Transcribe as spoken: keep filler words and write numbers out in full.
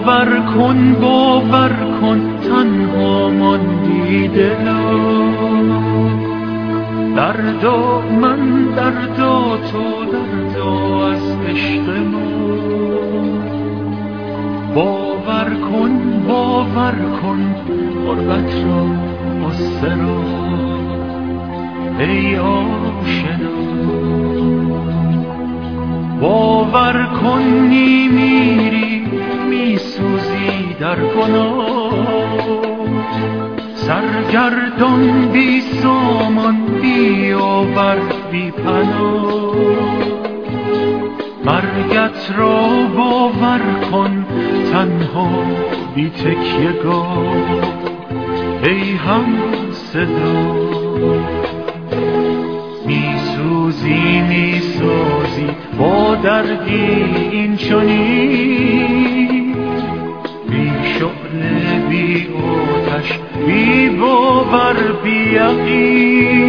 باور کن باور کن تنها ماندی دلا، دردا من دردا تو دردا از عشق ما. باور کن باور کن غربت را غصه را ای آشنا. باور کن میمیری میسوزی در گناه، سرگردان بی سامان بی آور بی پناه. مرگت را باور کن تنها بی تکیه‌گاه ای هم صدا. میسوزی میسازی با دردی این چنین، بی شعله بی آتش بی باور بی یقین.